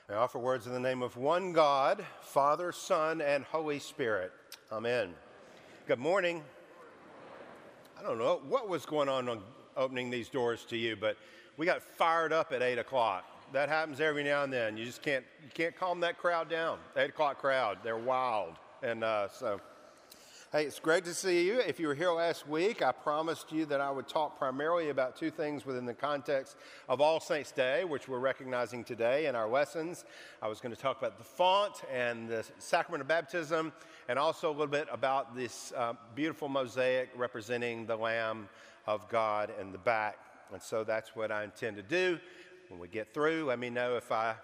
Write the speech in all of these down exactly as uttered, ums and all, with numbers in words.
I offer words in the name of one God, Father, Son, and Holy Spirit. Amen. Good morning. I don't know what was going on on opening these doors to you, but we got fired up at eight o'clock. That happens every now and then. You just can't you can't calm that crowd down. eight o'clock crowd, they're wild. And uh, so, hey, it's great to see you. If you were here last week, I promised you that I would talk primarily about two things within the context of All Saints Day, which we're recognizing today in our lessons. I was going to talk about the font and the sacrament of baptism, and also a little bit about this uh, beautiful mosaic representing the Lamb of God in the back. And so that's what I intend to do. When we get through, let me know if I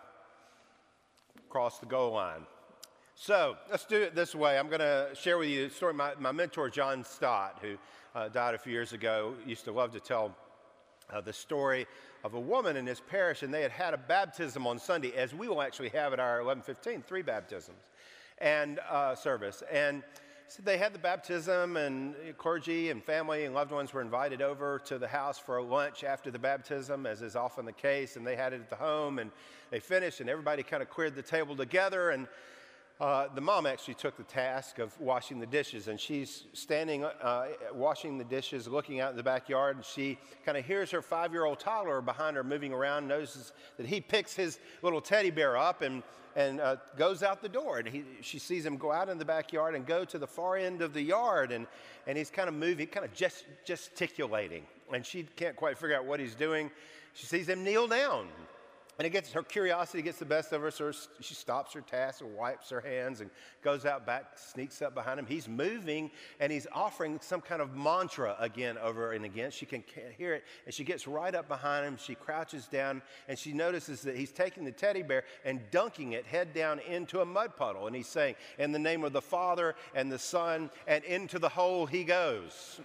cross the goal line. So let's do it this way. I'm going to share with you a story. My, my mentor, John Stott, who uh, died a few years ago, used to love to tell uh, the story of a woman in his parish, and they had had a baptism on Sunday, as we will actually have at our eleven fifteen, three baptisms and uh, service. And so they had the baptism, and clergy and family and loved ones were invited over to the house for a lunch after the baptism, as is often the case, and they had it at the home, and they finished, and everybody kind of cleared the table together, and Uh, the mom actually took the task of washing the dishes, and she's standing uh, washing the dishes, looking out in the backyard, and she kind of hears her five-year-old toddler behind her moving around, notices that he picks his little teddy bear up and, and uh, goes out the door. And he, she sees him go out in the backyard and go to the far end of the yard, and, and he's kind of moving, kind of gest, gesticulating, and she can't quite figure out what he's doing. She sees him kneel down. And it gets her curiosity gets the best of her, so she stops her task and wipes her hands and goes out back, sneaks up behind him. He's moving, and he's offering some kind of mantra again over and again. She can hear it, and she gets right up behind him. She crouches down, and she notices that he's taking the teddy bear and dunking it head down into a mud puddle. And he's saying, "In the name of the Father and the Son, and into the hole he goes."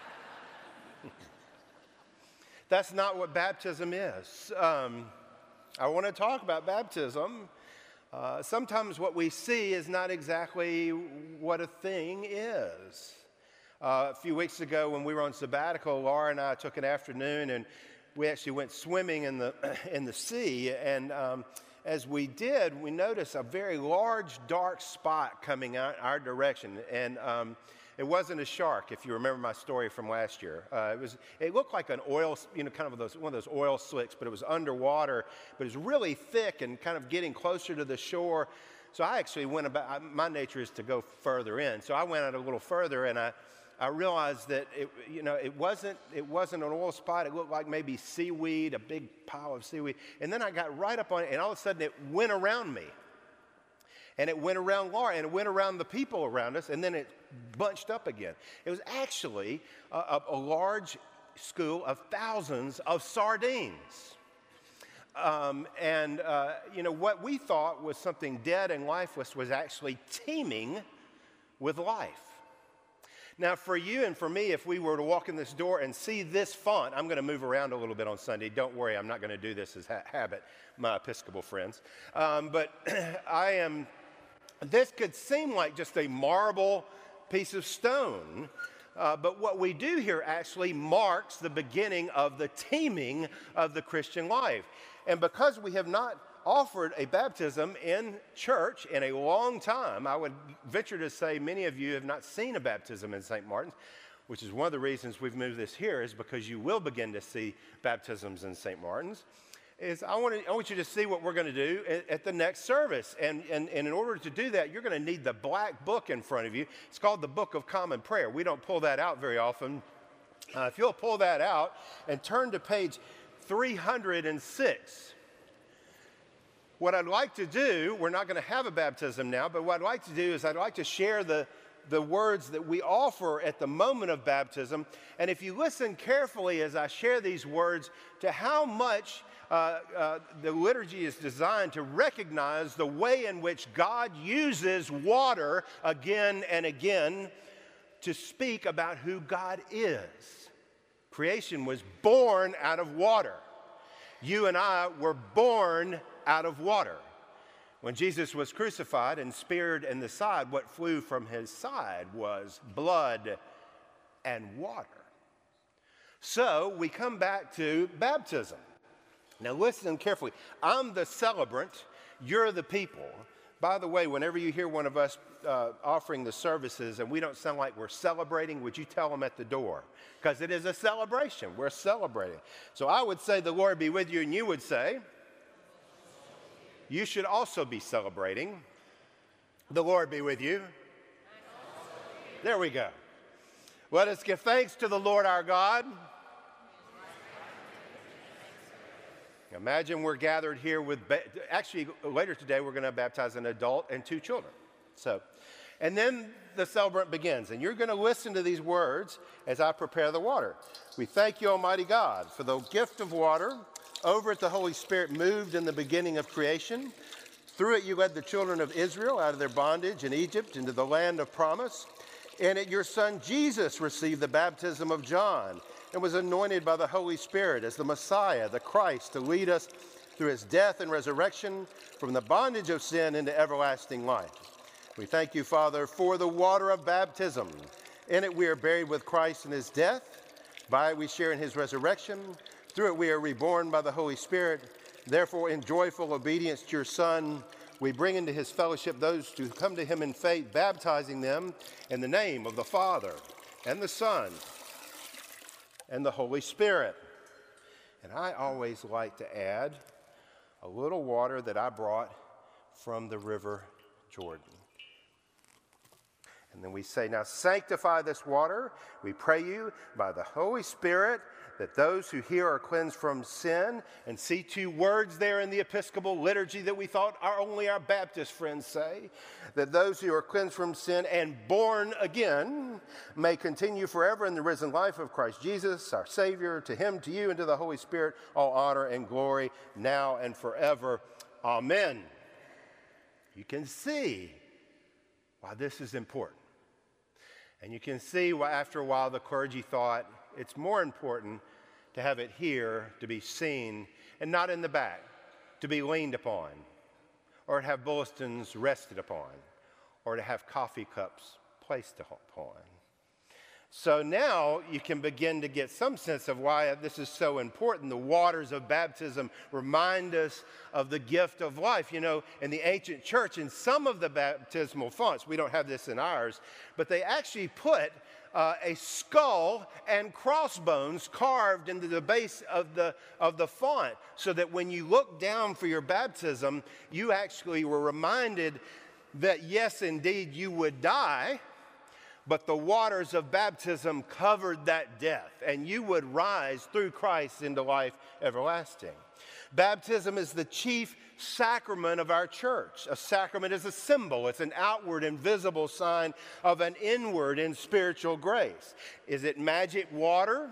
That's not what baptism is. Um, I want to talk about baptism. Uh, sometimes what we see is not exactly what a thing is. Uh, a few weeks ago when we were on sabbatical, Laura and I took an afternoon and we actually went swimming in the, in the sea. And um, as we did, we noticed a very large, dark spot coming out our direction. And um, it wasn't a shark, if you remember my story from last year. Uh, it was. It looked like an oil, you know, kind of those, one of those oil slicks, but it was underwater. But it was really thick and kind of getting closer to the shore. So I actually went about. My nature is to go further in. So I went out a little further, and I, I realized that it, you know, it wasn't. It wasn't an oil spot. It looked like maybe seaweed, a big pile of seaweed. And then I got right up on it, and all of a sudden it went around me. And it went around Laura, and it went around the people around us, and then it bunched up again. It was actually a, a, a large school of thousands of sardines. Um, and, uh, you know, what we thought was something dead and lifeless was actually teeming with life. Now, for you and for me, if we were to walk in this door and see this font, I'm going to move around a little bit on Sunday. Don't worry, I'm not going to do this as ha- habit, my Episcopal friends. Um, but I am... This could seem like just a marble piece of stone, uh, but what we do here actually marks the beginning of the teeming of the Christian life. And because we have not offered a baptism in church in a long time, I would venture to say many of you have not seen a baptism in Saint Martin's, which is one of the reasons we've moved this here, is because you will begin to see baptisms in Saint Martin's. Is I want, to, I want you to see what we're going to do at, at the next service. And, and, and in order to do that, you're going to need the black book in front of you. It's called the Book of Common Prayer. We don't pull that out very often. Uh, if you'll pull that out and turn to page three hundred six. What I'd like to do, we're not going to have a baptism now, but what I'd like to do is I'd like to share the, the words that we offer at the moment of baptism. And if you listen carefully as I share these words to how much Uh, uh, the liturgy is designed to recognize the way in which God uses water again and again to speak about who God is. Creation was born out of water. You and I were born out of water. When Jesus was crucified and speared in the side, what flew from his side was blood and water. So we come back to baptism. Now listen carefully. I'm the celebrant. You're the people. By the way, whenever you hear one of us uh, offering the services and we don't sound like we're celebrating, would you tell them at the door? Because it is a celebration. We're celebrating. So I would say the Lord be with you, and you would say, you should also be celebrating. The Lord be with you. There we go. Let us give thanks to the Lord our God. Imagine we're gathered here with, actually later today we're going to baptize an adult and two children. So, and then the celebrant begins, and you're going to listen to these words as I prepare the water. We thank you, Almighty God, for the gift of water. Over it, the Holy Spirit moved in the beginning of creation. Through it, you led the children of Israel out of their bondage in Egypt into the land of promise. In it, your son Jesus received the baptism of John and was anointed by the Holy Spirit as the Messiah, the Christ, to lead us through his death and resurrection from the bondage of sin into everlasting life. We thank you, Father, for the water of baptism. In it we are buried with Christ in his death. By it we share in his resurrection. Through it we are reborn by the Holy Spirit. Therefore, in joyful obedience to your Son, we bring into his fellowship those who come to him in faith, baptizing them in the name of the Father and the Son and the Holy Spirit. And I always like to add a little water that I brought from the River Jordan. And then we say, now sanctify this water, we pray you, by the Holy Spirit, that those who hear are cleansed from sin. And see two words there in the Episcopal liturgy that we thought our, only our Baptist friends say, that those who are cleansed from sin and born again may continue forever in the risen life of Christ Jesus, our Savior. To him, to you, and to the Holy Spirit, all honor and glory now and forever. Amen. You can see why this is important. And you can see why after a while the clergy thought it's more important to have it here to be seen and not in the back, to be leaned upon, or to have bulletins rested upon, or to have coffee cups placed upon. So now you can begin to get some sense of why this is so important. The waters of baptism remind us of the gift of life. You know, in the ancient church, in some of the baptismal fonts, we don't have this in ours, but they actually put uh, a skull and crossbones carved into the base of the, of the font, so that when you look down for your baptism, you actually were reminded that yes, indeed, you would die, but the waters of baptism covered that death, and you would rise through Christ into life everlasting. Baptism is the chief sacrament of our church. A sacrament is a symbol. It's an outward and visible sign of an inward and spiritual grace. Is it magic water?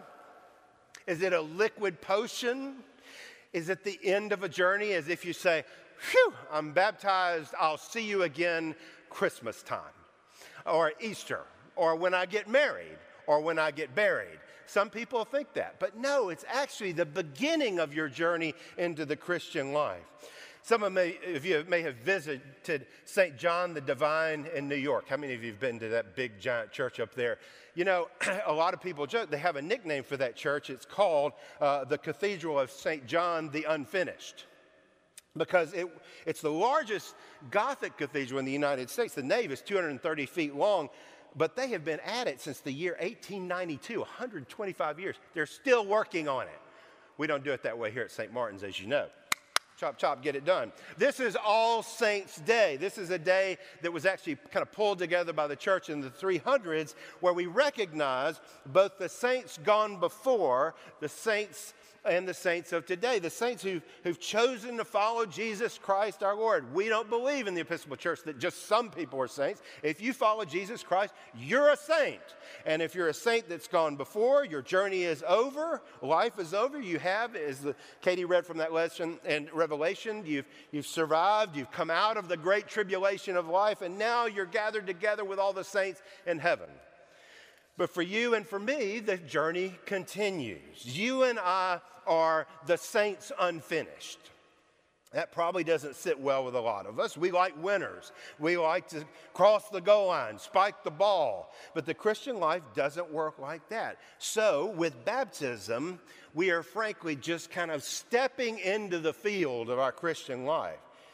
Is it a liquid potion? Is it the end of a journey, as if you say, phew, I'm baptized, I'll see you again Christmas time, or Easter, or when I get married, or when I get buried? Some people think that, but no, it's actually the beginning of your journey into the Christian life. Some of you may have visited Saint John the Divine in New York. How many of you have been to that big giant church up there? You know, a lot of people joke, they have a nickname for that church. It's called uh, the Cathedral of Saint John the Unfinished, because it, it's the largest Gothic cathedral in the United States. The nave is two hundred thirty feet long, but they have been at it since the year eighteen ninety-two, one hundred twenty-five years. They're still working on it. We don't do it that way here at Saint Martin's, as you know. Chop, chop, get it done. This is All Saints' Day. This is a day that was actually kind of pulled together by the church in the three hundreds, where we recognize both the saints gone before, the saints and the saints of today, the saints who've, who've chosen to follow Jesus Christ our Lord. We don't believe in the Episcopal Church that just some people are saints. If you follow Jesus Christ, you're a saint. And if you're a saint that's gone before, your journey is over, life is over. You have, as the, Katie read from that lesson in Revelation, you've, you've survived, you've come out of the great tribulation of life, and now you're gathered together with all the saints in heaven. But for you and for me, the journey continues. You and I are the saints unfinished. That probably doesn't sit well with a lot of us. We like winners. We like to cross the goal line, spike the ball. But the Christian life doesn't work like that. So with baptism, we are frankly just kind of stepping into the field of our Christian life.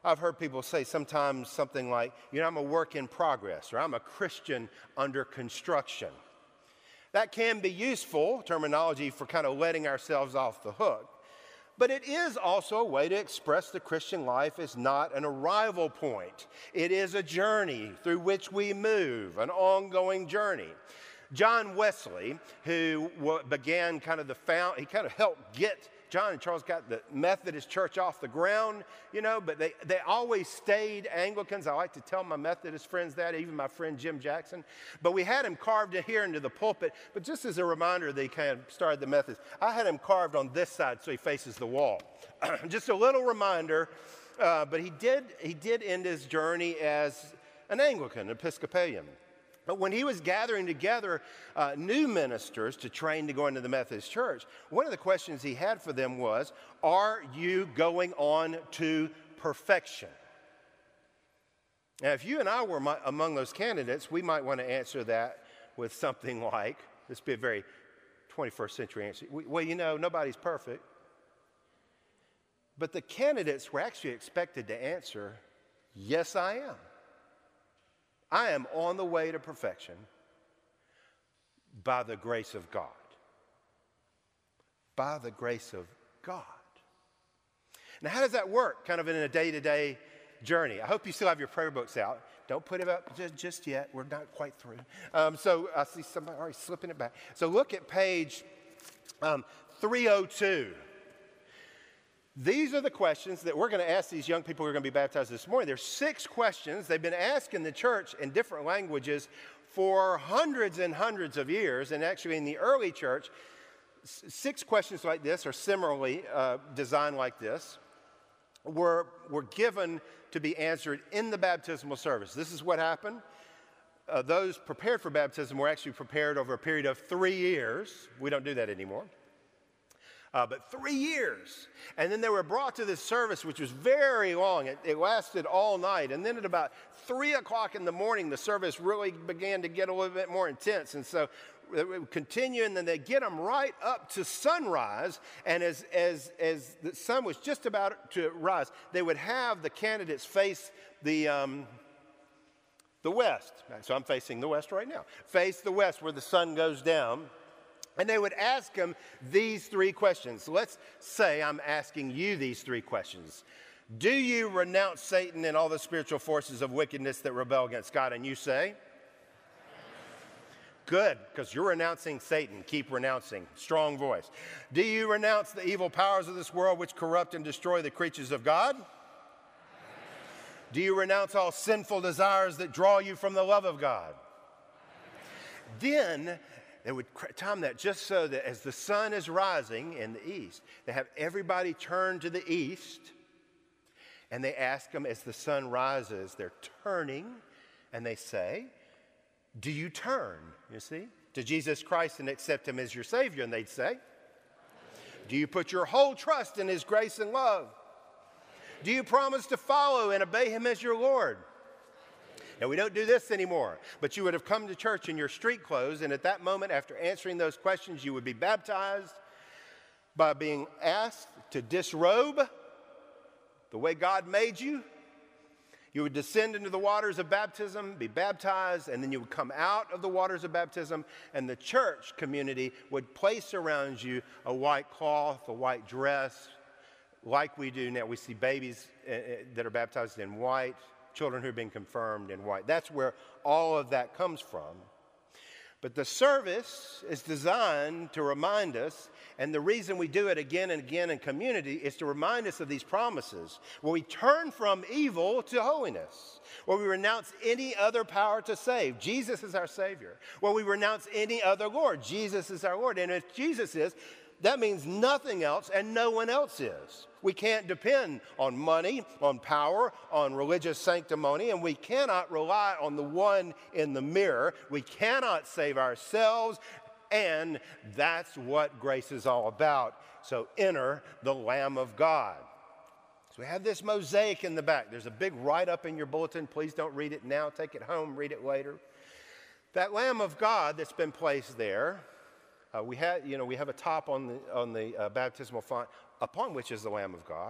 I've heard people say sometimes something like, you know, I'm a work in progress, or I'm a Christian under construction. That can be useful terminology for kind of letting ourselves off the hook. But it is also a way to express the Christian life as not an arrival point. It is a journey through which we move, an ongoing journey. John Wesley, who began kind of the found, he kind of helped get, John and Charles got the Methodist Church off the ground, you know, but they, they always stayed Anglicans. I like to tell my Methodist friends that, even my friend Jim Jackson. But we had him carved in here into the pulpit. But just as a reminder, they kind of started the Methodists. I had him carved on this side so he faces the wall. Just a little reminder, uh, but he did, he did end his journey as an Anglican, Episcopalian. But when he was gathering together uh, new ministers to train to go into the Methodist Church, one of the questions he had for them was, are you going on to perfection? Now, if you and I were my, among those candidates, we might want to answer that with something like, this would be a very twenty-first century answer, well, you know, nobody's perfect. But the candidates were actually expected to answer, yes, I am. I am on the way to perfection by the grace of God. By the grace of God. Now, how does that work kind of in a day-to-day journey? I hope you still have your prayer books out. Don't put it up just, just yet. We're not quite through. Um, so I see somebody already slipping it back. So look at page um, three oh two. These are the questions that we're going to ask these young people who are going to be baptized this morning. There's six questions. They've been asked in the church in different languages for hundreds and hundreds of years. And actually in the early church, six questions like this, or similarly uh, designed like this, were, were given to be answered in the baptismal service. This is what happened. Uh, those prepared for baptism were actually prepared over a period of three years. We don't do that anymore. Uh, but three years. And then they were brought to this service, which was very long. It, it lasted all night. And then at about three o'clock in the morning, the service really began to get a little bit more intense. And so it would continue, and then they get them right up to sunrise. And as, as, as the sun was just about to rise, they would have the candidates face the, um, the west. So I'm facing the west right now. Face the west where the sun goes down. And they would ask him these three questions. So let's say I'm asking you these three questions. Do you renounce Satan and all the spiritual forces of wickedness that rebel against God? And you say? Good, because you're renouncing Satan. Keep renouncing. Strong voice. Do you renounce the evil powers of this world which corrupt and destroy the creatures of God? Do you renounce all sinful desires that draw you from the love of God? Then they would time that just so that as the sun is rising in the east, they have everybody turn to the east, and they ask them as the sun rises, they're turning, and they say, do you turn, you see, to Jesus Christ and accept him as your Savior? And they'd say, do you put your whole trust in his grace and love? Do you promise to follow and obey him as your Lord? Now, we don't do this anymore, but you would have come to church in your street clothes, and at that moment, after answering those questions, you would be baptized by being asked to disrobe the way God made you. You would descend into the waters of baptism, be baptized, and then you would come out of the waters of baptism, and the church community would place around you a white cloth, a white dress, like we do now. We see babies that are baptized in white, children who have been confirmed in white. That's where all of that comes from. But the service is designed to remind us, and the reason we do it again and again in community is to remind us of these promises, where we turn from evil to holiness, where we renounce any other power to save. Jesus is our Savior. Where we renounce any other Lord. Jesus is our Lord. And if Jesus is, that means nothing else and no one else is. We can't depend on money, on power, on religious sanctimony, and we cannot rely on the one in the mirror. We cannot save ourselves, and that's what grace is all about. So enter the Lamb of God. So we have this mosaic in the back. There's a big write-up in your bulletin. Please don't read it now. Take it home, read it later. That Lamb of God that's been placed there, Uh, we have, you know, we have a top on the, on the uh, baptismal font upon which is the Lamb of God.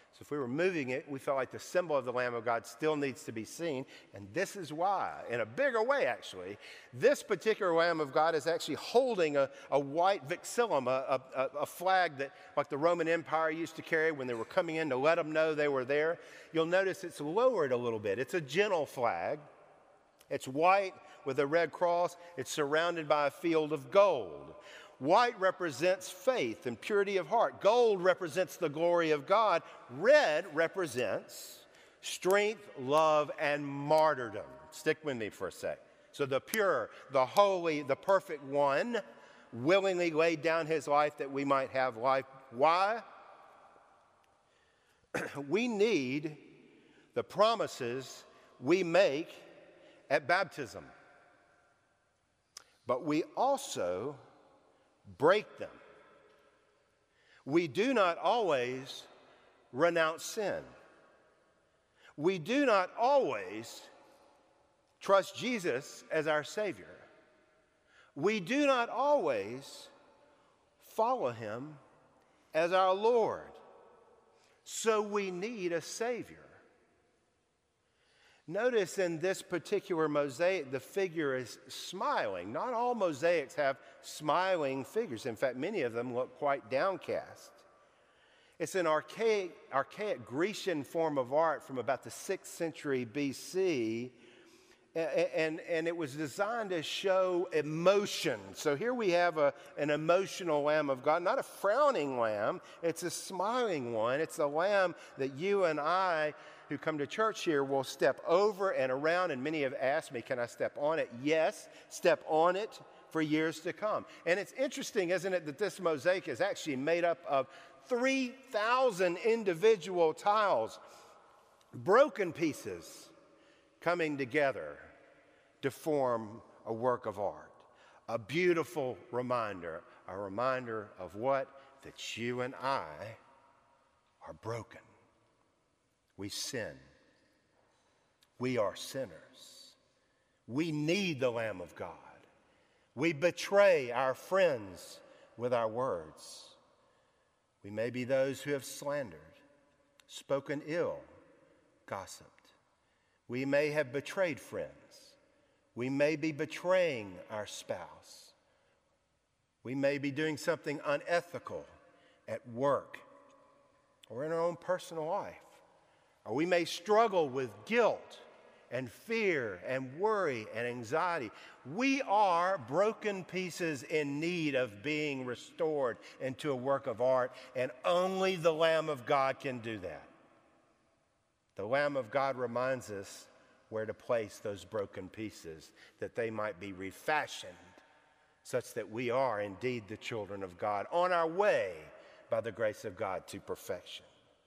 So if we were moving it, we felt like the symbol of the Lamb of God still needs to be seen. And this is why, in a bigger way actually, this particular Lamb of God is actually holding a, a white vexillum, a, a, a flag that like the Roman Empire used to carry when they were coming in to let them know they were there. You'll notice it's lowered a little bit. It's a gentle flag. It's white with a red cross. It's surrounded by a field of gold. White represents faith and purity of heart. Gold represents the glory of God. Red represents strength, love, and martyrdom. Stick with me for a sec. So the pure, the holy, the perfect one willingly laid down his life that we might have life. Why? We need the promises we make at baptism. But we also break them. We do not always renounce sin. We do not always trust Jesus as our Savior. We do not always follow him as our Lord. So we need a Savior. Notice in this particular mosaic, the figure is smiling. Not all mosaics have smiling figures. In fact, many of them look quite downcast. It's an archaic, archaic Grecian form of art from about the sixth century B C, and, and, and it was designed to show emotion. So here we have a, an emotional Lamb of God, not a frowning lamb. It's a smiling one. It's a lamb that you and I who come to church here will step over and around, and many have asked me, can I step on it? Yes, step on it for years to come. And it's interesting, isn't it, that this mosaic is actually made up of three thousand individual tiles, broken pieces coming together to form a work of art. A beautiful reminder, a reminder of what? That you and I are broken. We sin. We are sinners. We need the Lamb of God. We betray our friends with our words. We may be those who have slandered, spoken ill, gossiped. We may have betrayed friends. We may be betraying our spouse. We may be doing something unethical at work or in our own personal life. Or we may struggle with guilt and fear and worry and anxiety. We are broken pieces in need of being restored into a work of art, and only the Lamb of God can do that. The Lamb of God reminds us where to place those broken pieces, that they might be refashioned such that we are indeed the children of God, on our way by the grace of God to perfection.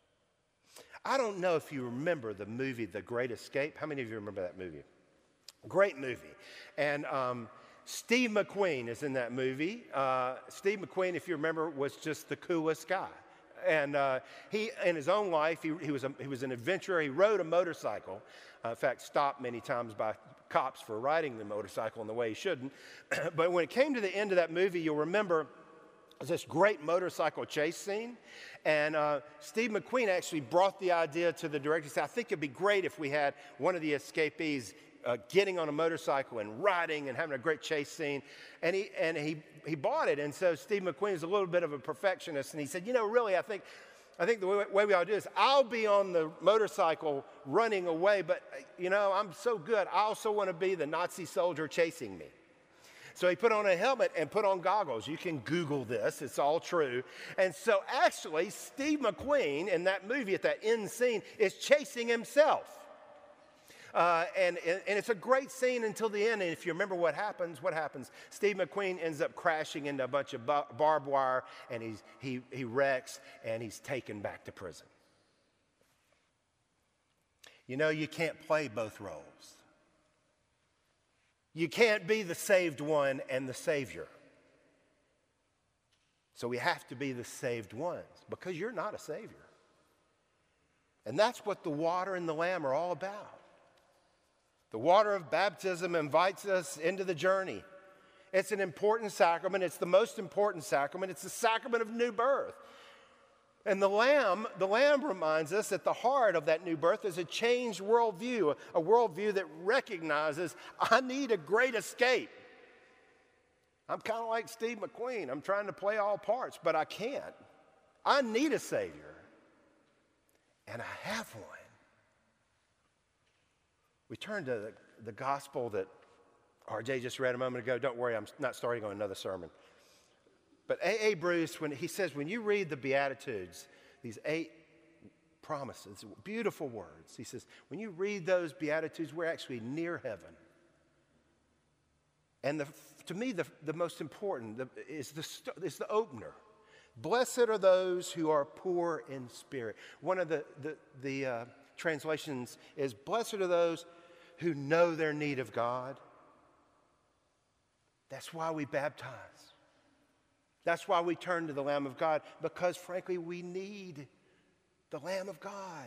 I don't know if you remember the movie The Great Escape. How many of you remember that movie? Great movie. And um, Steve McQueen is in that movie. Uh, Steve McQueen, if you remember, was just the coolest guy. And uh, he, in his own life, he, he, was a, he was an adventurer. He rode a motorcycle. Uh, in fact, stopped many times by cops for riding the motorcycle in the way he shouldn't. But when it came to the end of that movie, you'll remember this great motorcycle chase scene. And uh, Steve McQueen actually brought the idea to the director. He said, I think it'd be great if we had one of the escapees uh, getting on a motorcycle and riding and having a great chase scene. And he and he he bought it. And so Steve McQueen is a little bit of a perfectionist. And he said, you know, really, I think I think the way, way we ought to do this, I'll be on the motorcycle running away, but, you know, I'm so good. I also want to be the Nazi soldier chasing me. So he put on a helmet and put on goggles. You can Google this. It's all true. And so actually, Steve McQueen in that movie at that end scene is chasing himself. Uh, and, and it's a great scene until the end. And if you remember what happens, what happens? Steve McQueen ends up crashing into a bunch of bar- barbed wire, and he's, he, he wrecks, and he's taken back to prison. You know, you can't play both roles. You can't be the saved one and the Savior. So we have to be the saved ones, because you're not a Savior. And that's what the water and the Lamb are all about. The water of baptism invites us into the journey. It's an important sacrament. It's the most important sacrament. It's the sacrament of new birth. And the lamb, the lamb reminds us that the heart of that new birth is a changed worldview, a worldview that recognizes I need a great escape. I'm kind of like Steve McQueen. I'm trying to play all parts, but I can't. I need a Savior, and I have one. We turn to the, the gospel that R J just read a moment ago. Don't worry, I'm not starting on another sermon. But A A Bruce, when he says, when you read the Beatitudes, these eight promises, beautiful words, he says, when you read those Beatitudes, we're actually near heaven. And the, to me, the, the most important the, is, the, is the opener. Blessed are those who are poor in spirit. One of the, the, the uh, translations is, blessed are those who know their need of God. That's why we baptize. That's why we turn to the Lamb of God, because frankly, we need the Lamb of God.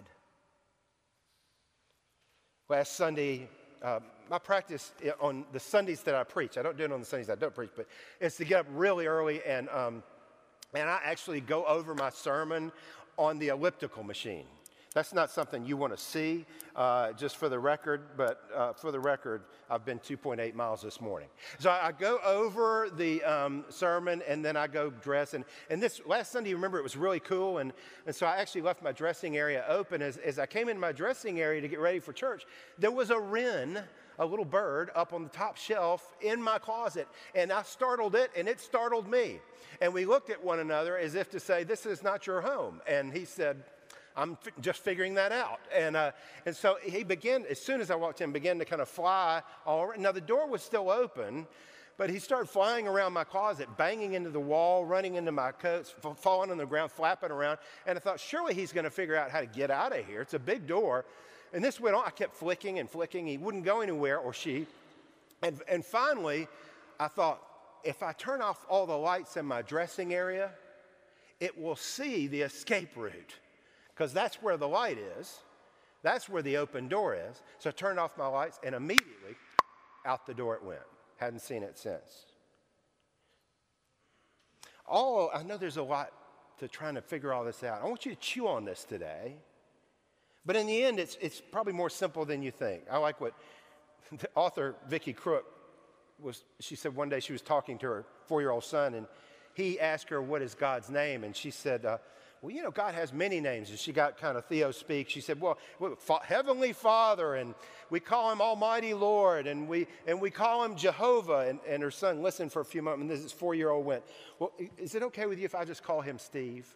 Last Sunday, uh, my practice on the Sundays that I preach, I don't do it on the Sundays I don't preach, but it's to get up really early and, um, and I actually go over my sermon on the elliptical machine. That's not something you want to see, uh, just for the record, but uh, for the record, I've been two point eight miles this morning. So I, I go over the um, sermon, and then I go dress. And, and this last Sunday, remember, it was really cool, and, and so I actually left my dressing area open. As, as I came in my dressing area to get ready for church, there was a wren, a little bird, up on the top shelf in my closet, and I startled it, and it startled me. And we looked at one another as if to say, this is not your home. And he said, I'm f- just figuring that out. And uh, and so he began, as soon as I walked in, began to kind of fly all around. Now, the door was still open, but he started flying around my closet, banging into the wall, running into my coats, f- falling on the ground, flapping around. And I thought, surely he's going to figure out how to get out of here. It's a big door. And this went on. I kept flicking and flicking. He wouldn't go anywhere, or she. And, and finally, I thought, if I turn off all the lights in my dressing area, it will see the escape route. Because that's where the light is. That's where the open door is. So I turned off my lights, and immediately out the door it went. Hadn't seen it since. All, I know there's a lot to trying to figure all this out. I want you to chew on this today. But in the end, it's, it's probably more simple than you think. I like what the author Vicky Crook was, she said one day she was talking to her four-year-old son, and he asked her, what is God's name? And she said, uh, well, you know, God has many names. And she got kind of Theo speak. She said, well, Heavenly Father, and we call him Almighty Lord, and we and we call him Jehovah. And, and her son listened for a few moments, and this four-year-old went, well, is it okay with you if I just call him Steve?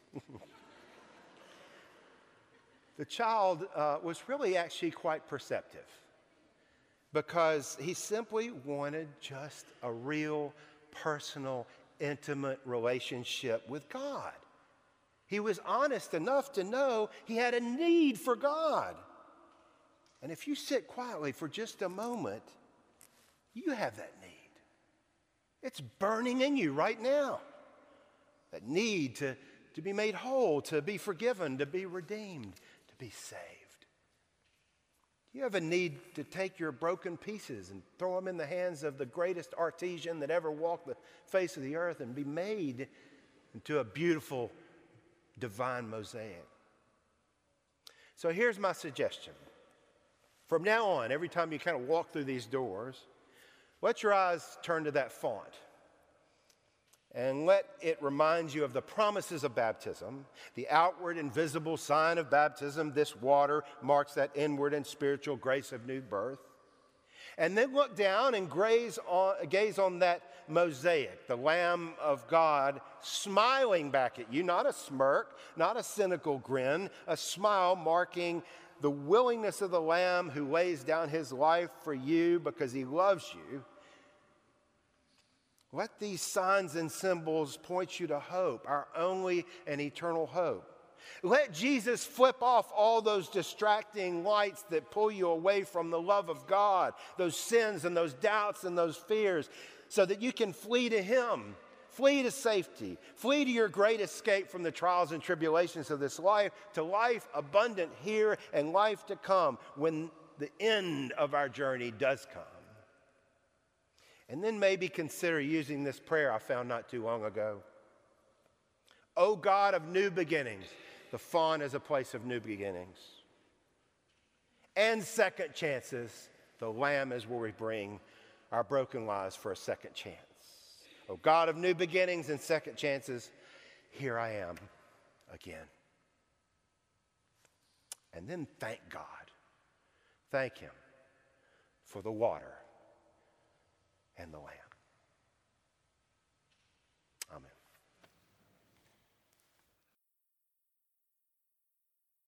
The child uh, was really actually quite perceptive, because he simply wanted just a real, personal, intimate relationship with God. He was honest enough to know he had a need for God. And if you sit quietly for just a moment, you have that need. It's burning in you right now. That need to, to be made whole, to be forgiven, to be redeemed, to be saved. You have a need to take your broken pieces and throw them in the hands of the greatest artisan that ever walked the face of the earth and be made into a beautiful divine mosaic. So here's my suggestion. From now on, every time you kind of walk through these doors, let your eyes turn to that font and let it remind you of the promises of baptism, the outward and visible sign of baptism. This water marks that inward and spiritual grace of new birth. And then look down and gaze on, gaze on that mosaic, the Lamb of God smiling back at you, not a smirk, not a cynical grin, a smile marking the willingness of the Lamb who lays down his life for you because he loves you. Let these signs and symbols point you to hope, our only and eternal hope. Let Jesus flip off all those distracting lights that pull you away from the love of God, those sins and those doubts and those fears, so that you can flee to him, flee to safety, flee to your great escape from the trials and tribulations of this life, to life abundant here and life to come when the end of our journey does come. And then maybe consider using this prayer I found not too long ago. O God of new beginnings. The fawn is a place of new beginnings. And second chances. The lamb is where we bring our broken lives for a second chance. O God of new beginnings and second chances, here I am again. And then thank God. Thank him for the water and the lamb.